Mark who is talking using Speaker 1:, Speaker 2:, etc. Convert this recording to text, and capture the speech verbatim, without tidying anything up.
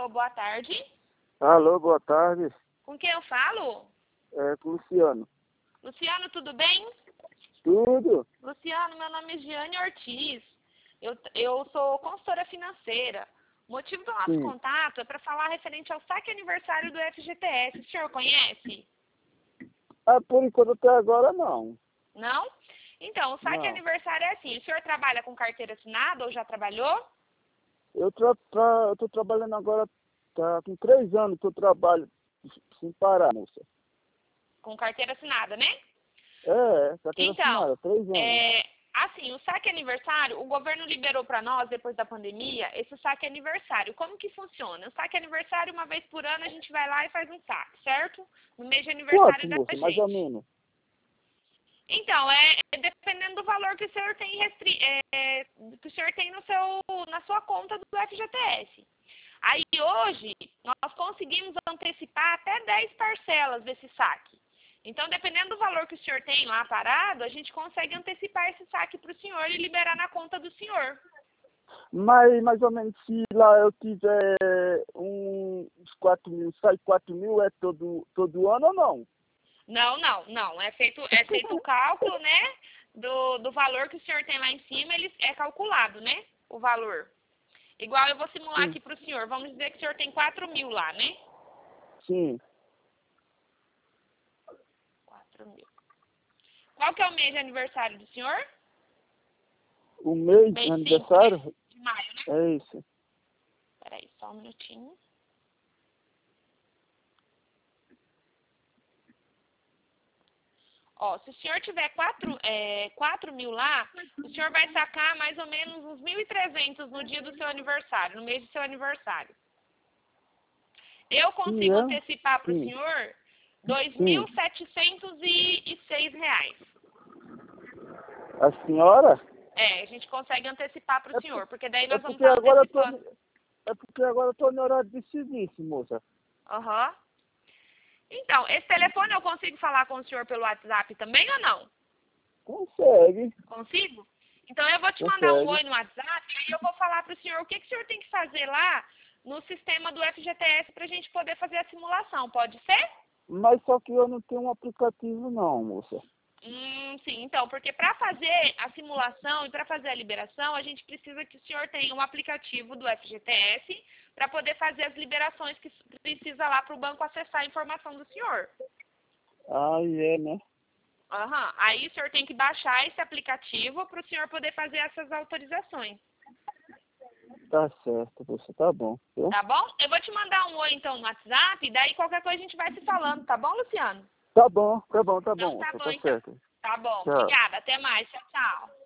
Speaker 1: boa tarde.
Speaker 2: Alô, boa tarde.
Speaker 1: Com quem eu falo?
Speaker 2: É com o Luciano.
Speaker 1: Luciano, tudo bem?
Speaker 2: Tudo?
Speaker 1: Luciano, meu nome é Giane Ortiz. Eu, eu sou consultora financeira. O motivo do nosso
Speaker 2: Sim.
Speaker 1: contato é para falar referente ao saque aniversário do F G T S. O senhor conhece?
Speaker 2: Ah, por enquanto até agora não.
Speaker 1: Não? Então, o saque
Speaker 2: Não.
Speaker 1: aniversário é assim. O senhor trabalha com carteira assinada ou já trabalhou?
Speaker 2: Eu tra tra eu tô trabalhando agora, tá com três anos que eu trabalho sem parar, moça.
Speaker 1: Com carteira assinada, né?
Speaker 2: É, tá tendo
Speaker 1: Então,
Speaker 2: assinada, três anos.
Speaker 1: é, assim, o saque aniversário, o governo liberou para nós, depois da pandemia, esse saque aniversário. Como que funciona? O saque aniversário, uma vez por ano, a gente vai lá e faz um saque, certo? No mês de aniversário
Speaker 2: Quanto,
Speaker 1: da
Speaker 2: moça?
Speaker 1: gente.
Speaker 2: Mais ou menos.
Speaker 1: Então, é, é dependendo do valor que o senhor tem, restri é, que o senhor tem no seu, na sua conta do F G T S. Aí hoje, nós conseguimos antecipar até dez parcelas desse saque. Então, dependendo do valor que o senhor tem lá parado, a gente consegue antecipar esse saque para o senhor e liberar na conta do senhor.
Speaker 2: Mas mais ou menos se lá eu tiver um, uns quatro mil, sai quatro mil é todo, todo ano ou não?
Speaker 1: Não, não, não. É feito, é feito o cálculo, né? Do, do valor que o senhor tem lá em cima, ele é calculado, né? O valor. Igual eu vou simular
Speaker 2: Sim.
Speaker 1: aqui para o senhor. Vamos dizer que o senhor tem quatro mil lá, né?
Speaker 2: Sim.
Speaker 1: quatro mil. Qual que é o mês de aniversário do senhor?
Speaker 2: O mês de
Speaker 1: Mês cinco, né?
Speaker 2: aniversário?
Speaker 1: De maio, né?
Speaker 2: É isso.
Speaker 1: Peraí, só um minutinho. Ó, se o senhor tiver quatro, é, quatro mil lá, o senhor vai sacar mais ou menos uns mil e trezentos no dia do seu aniversário, no mês do seu aniversário. Eu
Speaker 2: Sim,
Speaker 1: consigo
Speaker 2: é?
Speaker 1: antecipar para o
Speaker 2: Sim.
Speaker 1: senhor dois
Speaker 2: Sim.
Speaker 1: mil setecentos e seis reais.
Speaker 2: A senhora?
Speaker 1: É, a gente consegue antecipar para o
Speaker 2: É,
Speaker 1: senhor, porque daí
Speaker 2: é
Speaker 1: nós vamos
Speaker 2: porque
Speaker 1: estar
Speaker 2: agora eu tô,
Speaker 1: antecipando.
Speaker 2: é porque agora eu tô no horário de serviço, moça.
Speaker 1: Aham. Então, esse telefone eu consigo falar com o senhor pelo WhatsApp também ou não?
Speaker 2: Consegue,
Speaker 1: Consigo? Então eu vou te mandar um
Speaker 2: consegue.
Speaker 1: oi no WhatsApp e aí eu vou falar para o senhor o que, que o senhor tem que fazer lá no sistema do F G T S para a gente poder fazer a simulação. Pode ser?
Speaker 2: Mas só que eu não tenho um aplicativo não, moça.
Speaker 1: Hum, sim. Então, porque para fazer a simulação e para fazer a liberação, a gente precisa que o senhor tenha um aplicativo do F G T S para poder fazer as liberações que precisa lá para o banco acessar a informação do senhor.
Speaker 2: Aí é, né?
Speaker 1: Aham. Aí o senhor tem que baixar esse aplicativo para o senhor poder fazer essas autorizações.
Speaker 2: Tá certo, moça, tá bom. Viu?
Speaker 1: Tá bom? Eu vou te mandar um oi então no WhatsApp, daí qualquer coisa a gente vai se falando, tá bom, Luciano?
Speaker 2: Tá bom, tá bom, tá
Speaker 1: Então
Speaker 2: bom,
Speaker 1: tá
Speaker 2: moça,
Speaker 1: bom
Speaker 2: tá
Speaker 1: então.
Speaker 2: certo.
Speaker 1: Tá bom,
Speaker 2: Tchau.
Speaker 1: obrigada. Até mais. Tchau, tchau.